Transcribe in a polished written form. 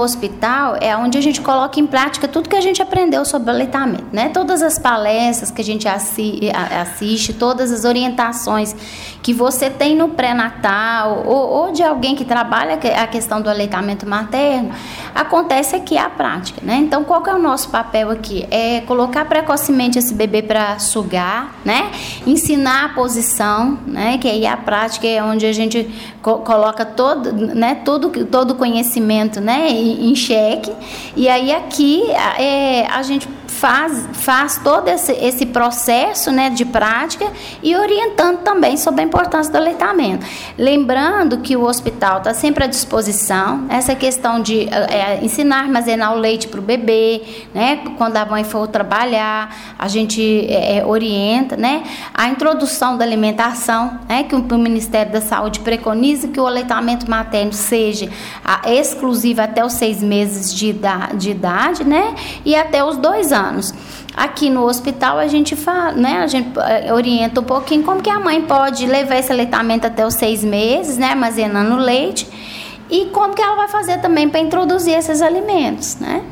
no hospital é onde a gente coloca em prática tudo que a gente aprendeu sobre o aleitamento, né? Todas as palestras que a gente assiste, todas as orientações que você tem no pré-natal ou de alguém que trabalha a questão do aleitamento materno, acontece aqui a prática, né? Então, qual que é o nosso papel aqui? É colocar precocemente esse bebê para sugar, né? Ensinar a posição, né? Que aí a prática é onde a gente coloca todo, né? Todo o conhecimento, né? Em xeque. E aí aqui a gente faz todo esse processo, né, de prática e orientando também sobre a importância do aleitamento. Lembrando que o hospital está sempre à disposição, essa questão de ensinar a armazenar o leite para o bebê, né, quando a mãe for trabalhar, a gente orienta, né, a introdução da alimentação, né, que o Ministério da Saúde preconiza que o aleitamento materno seja exclusivo até os 6 meses de idade, né, e até os 2 anos. Aqui no hospital a gente fala, né, a gente orienta um pouquinho como que a mãe pode levar esse aleitamento até os 6 meses, né, armazenando o leite, e como que ela vai fazer também para introduzir esses alimentos, né?